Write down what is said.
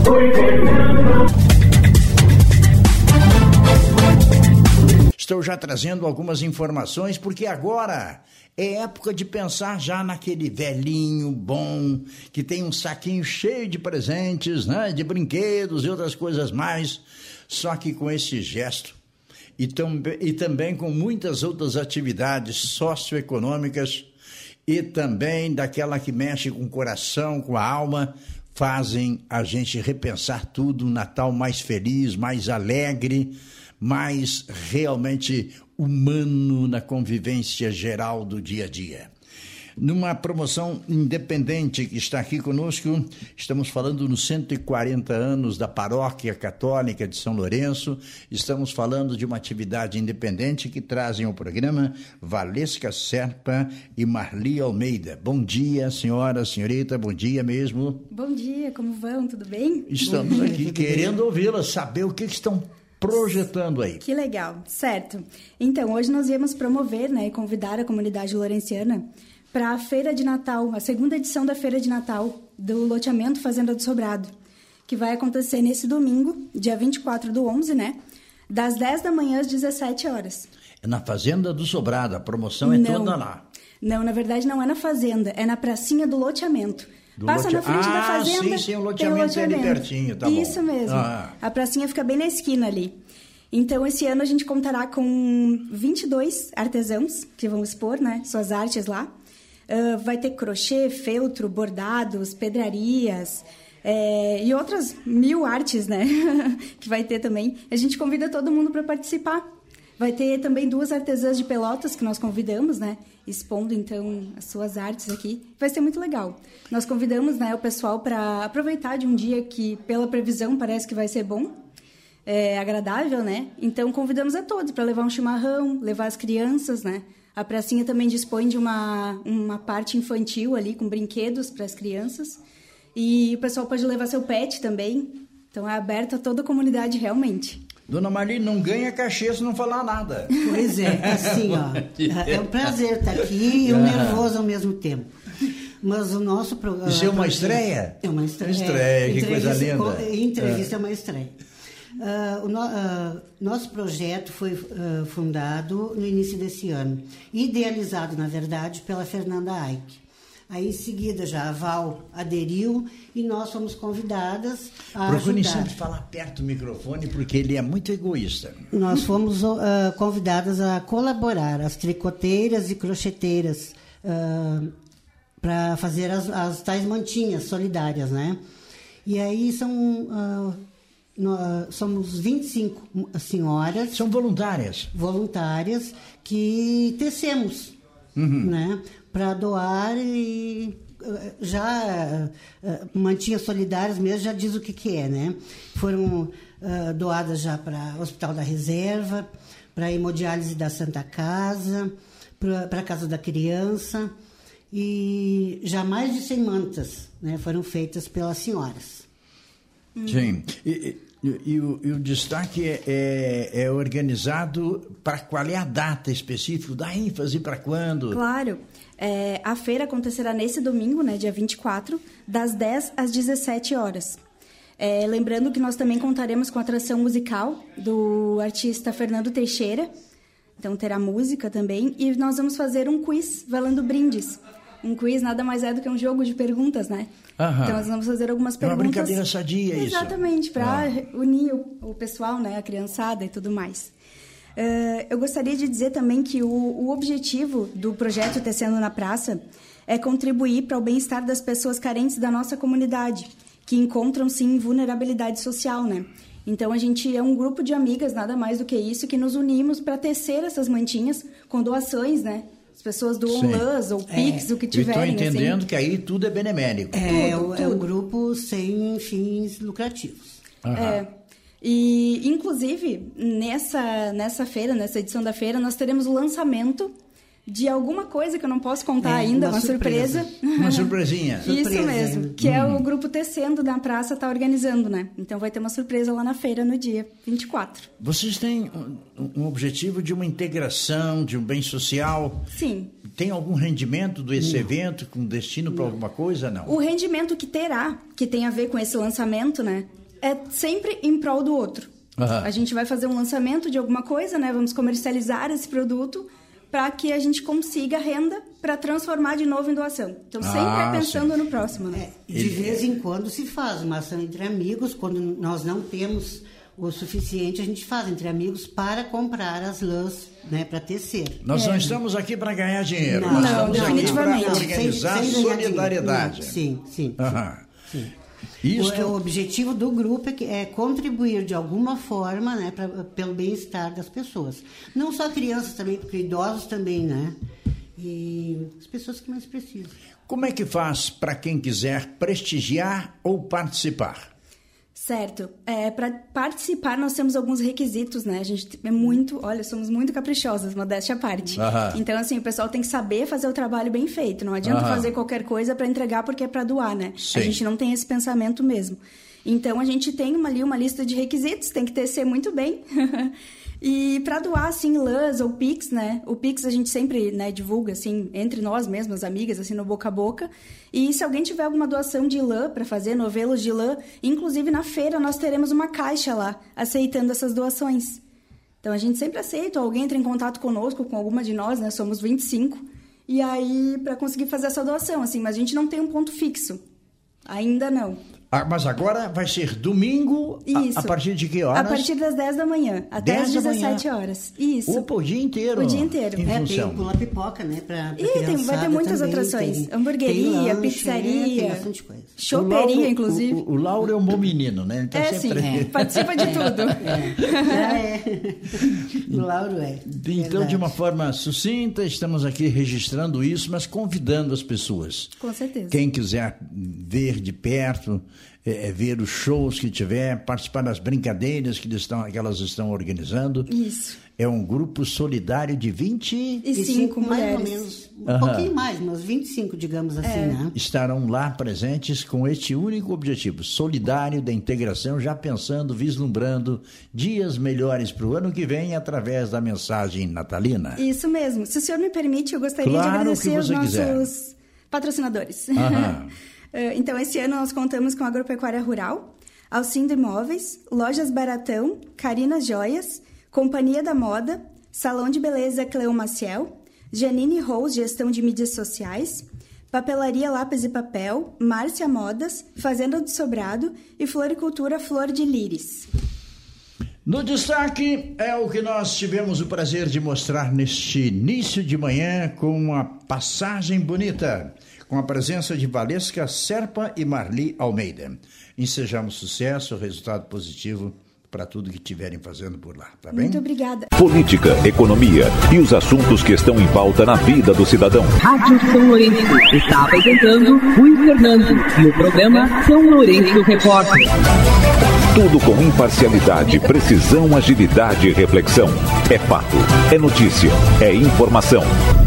Estou já trazendo algumas informações, porque agora é época de pensar já naquele velhinho bom, que tem um saquinho cheio de presentes, né, de brinquedos e outras coisas mais, só que com esse gesto e também com muitas outras atividades socioeconômicas e também daquela que mexe com o coração, com a alma, fazem a gente repensar tudo, um Natal mais feliz, mais alegre, mais realmente humano na convivência geral do dia a dia. Numa promoção independente que está aqui conosco, estamos falando nos 140 anos da Paróquia Católica de São Lourenço, estamos falando de uma atividade independente que trazem ao programa Valesca Serpa e Marli Almeida. Bom dia, senhora, senhorita, bom dia mesmo. Bom dia, como vão? Tudo bem? Estamos aqui querendo ouvi-la, saber o que estão projetando aí. Que legal, certo. Então, hoje nós viemos promover, né, e convidar a comunidade lourenciana para a Feira de Natal, a segunda edição da Feira de Natal do loteamento Fazenda do Sobrado, que vai acontecer nesse domingo, dia 24/11, né, das 10 da manhã às 17 horas. É na Fazenda do Sobrado, a promoção é toda lá. Não, na verdade não é na Fazenda, é na pracinha do loteamento. Passa na frente da fazenda. Sim, o loteamento é ali pertinho, tá bom. Isso mesmo. A pracinha fica bem na esquina ali. Então, esse ano a gente contará com 22 artesãos que vão expor, né, suas artes lá. Vai ter crochê, feltro, bordados, pedrarias e outras 1000 artes, né, que vai ter também. A gente convida todo mundo para participar. Vai ter também 2 artesãs de Pelotas que nós convidamos, né, expondo, então, as suas artes aqui. Vai ser muito legal. Nós convidamos, né, o pessoal para aproveitar de um dia que, pela previsão, parece que vai ser bom, agradável, né? Então, convidamos a todos para levar um chimarrão, levar as crianças, né? A pracinha também dispõe de uma parte infantil ali, com brinquedos para as crianças. E o pessoal pode levar seu pet também. Então, é aberto a toda a comunidade, realmente. Dona Marli, não ganha cachê se não falar nada. Pois é, assim, ó. É um prazer estar aqui e um nervoso ao mesmo tempo. Mas o nosso programa... Isso é uma estreia? É uma estreia. Estreia, que coisa linda. Entrevista é uma estreia. Nosso projeto foi fundado no início desse ano, idealizado, na verdade, pela Fernanda Aike. Aí, em seguida, já a Val aderiu e nós fomos convidadas a Procure ajudar. sempre falar perto do microfone, porque ele é muito egoísta. Nós fomos convidadas a colaborar, as tricoteiras e crocheteiras, para fazer as tais mantinhas solidárias, né? E aí somos 25 senhoras... São voluntárias. Voluntárias que tecemos, né? Para doar e já mantinhas solidárias mesmo, já diz o que é, né? Foram doadas já para o Hospital da Reserva, para a Hemodiálise da Santa Casa, para a Casa da Criança, e já mais de 100 mantas, né, foram feitas pelas senhoras. Sim. E o destaque é organizado para qual é a data específica? Dá ênfase para quando? Claro. A feira acontecerá nesse domingo, né, dia 24, das 10 às 17 horas. Lembrando que nós também contaremos com a atração musical do artista Fernando Teixeira. Então terá música também. E nós vamos fazer um quiz valendo brindes. Um quiz nada mais é do que um jogo de perguntas, né? Aham. Então nós vamos fazer algumas perguntas. É uma brincadeira sadia, isso. Exatamente, para unir o pessoal, né, a criançada e tudo mais. Eu gostaria de dizer também que o objetivo do projeto Tecendo na Praça é contribuir para o bem-estar das pessoas carentes da nossa comunidade, que encontram-se em vulnerabilidade social, né? Então, a gente é um grupo de amigas, nada mais do que isso, que nos unimos para tecer essas mantinhas com doações, né? As pessoas doam lãs ou pix, o que tiverem. Estou entendendo que aí tudo é benemérico. Tudo. É um grupo sem fins lucrativos. E, inclusive, nessa feira, nessa edição da feira, nós teremos o lançamento de alguma coisa que eu não posso contar ainda, uma surpresa. Uma surpresinha. Isso mesmo, que é o Grupo Tecendo da Praça está organizando, né? Então vai ter uma surpresa lá na feira no dia 24. Vocês têm um objetivo de uma integração, de um bem social? Sim. Tem algum rendimento desse evento com destino para alguma coisa? Não. O rendimento que terá, que tem a ver com esse lançamento, né? É sempre em prol do outro. A gente vai fazer um lançamento de alguma coisa, né? Vamos comercializar esse produto para que a gente consiga renda para transformar de novo em doação. Então, sempre pensando no próximo, né? De vez em quando se faz uma ação entre amigos, quando nós não temos o suficiente, a gente faz entre amigos para comprar as lãs, né, para tecer. Nós não estamos aqui para ganhar dinheiro. Não, definitivamente. Para organizar solidariedade. Sim. Sim. O objetivo do grupo é contribuir de alguma forma, né, pelo bem-estar das pessoas. Não só crianças também, porque idosos também, né? E as pessoas que mais precisam. Como é que faz para quem quiser prestigiar ou participar? Certo. Para participar, nós temos alguns requisitos, né? A gente somos muito caprichosas, modéstia à parte. Então, assim, o pessoal tem que saber fazer o trabalho bem feito. Não adianta fazer qualquer coisa para entregar porque é para doar, né? Sim. A gente não tem esse pensamento mesmo. Então, a gente tem uma lista de requisitos, tem que tecer muito bem. E para doar, assim, lãs ou Pix, né? O Pix a gente sempre, né, divulga, assim, entre nós mesmas, amigas, assim, no boca a boca. E se alguém tiver alguma doação de lã para fazer, novelos de lã, inclusive na feira nós teremos uma caixa lá, aceitando essas doações. Então a gente sempre aceita, alguém entra em contato conosco, com alguma de nós, né? Somos 25. E aí, para conseguir fazer essa doação, assim, mas a gente não tem um ponto fixo. Ainda não. Mas agora vai ser domingo, a partir de que horas? A partir das 10 da manhã, até às 17 horas. Isso. Opa, o dia inteiro? O dia inteiro. Tem o pula-pipoca, né? Vai ter muitas atrações. Hamburgueria, pizzaria, tem bastante coisa. Choperia, inclusive. O Lauro é um bom menino, né? Ele tá sempre... participa de tudo. O Lauro Então, de uma forma sucinta, estamos aqui registrando isso, mas convidando as pessoas. Com certeza. Quem quiser ver de perto... ver os shows que tiver, participar das brincadeiras que elas estão organizando. Isso. É um grupo solidário de 25 mulheres. Mais ou menos. Um pouquinho mais, mas 25, digamos assim, né? Estarão lá presentes com este único objetivo, solidário da integração, já pensando, vislumbrando dias melhores para o ano que vem através da mensagem natalina. Isso mesmo. Se o senhor me permite, eu gostaria de agradecer aos nossos patrocinadores. Então, esse ano nós contamos com a Agropecuária Rural, Alcindo Imóveis, Lojas Baratão, Carina Joias, Companhia da Moda, Salão de Beleza Cleo Maciel, Janine Rose, Gestão de Mídias Sociais, Papelaria Lápis e Papel, Márcia Modas, Fazenda do Sobrado e Floricultura Flor de Líris. No destaque é o que nós tivemos o prazer de mostrar neste início de manhã com uma passagem bonita, com a presença de Valesca Serpa e Marli Almeida. Ensejamos sucesso, resultado positivo para tudo que estiverem fazendo por lá, tá bem? Muito obrigada. Política, economia e os assuntos que estão em pauta na vida do cidadão. Rádio São Lourenço está apresentando Rui Fernando e o programa São Lourenço Repórter. Tudo com imparcialidade, precisão, agilidade e reflexão. É fato, é notícia, é informação.